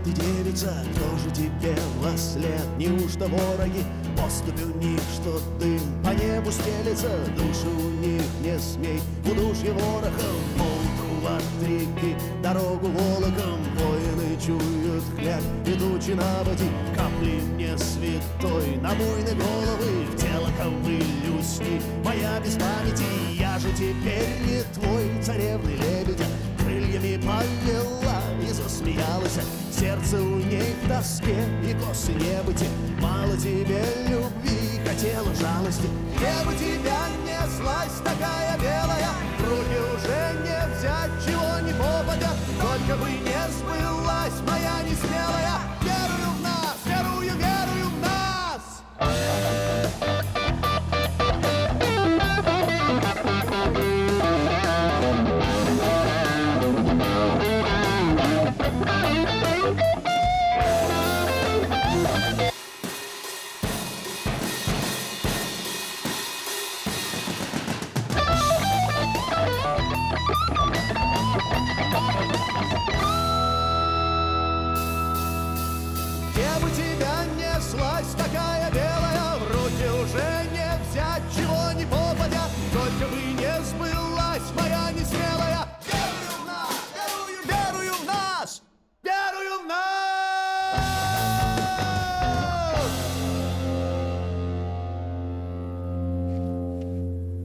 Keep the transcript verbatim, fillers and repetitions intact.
ты, девица, кто же тебе во след? Неужто вороги? Поступь у них, что дым по небу стелется. Души у них не смей, удушье ворохом. Молоту от реки дорогу волоком. Воины чуют хляб и тучи на воде. Капли мне святой на буйные головы. В тело ковыль усни, моя без памяти. Я же теперь не твой, царевны лебедя. Крыльями повела и засмеялась. Сердце у ней в тоске и косы небыти. Мало тебе любви, хотела жалости. Где бы тебя неслась такая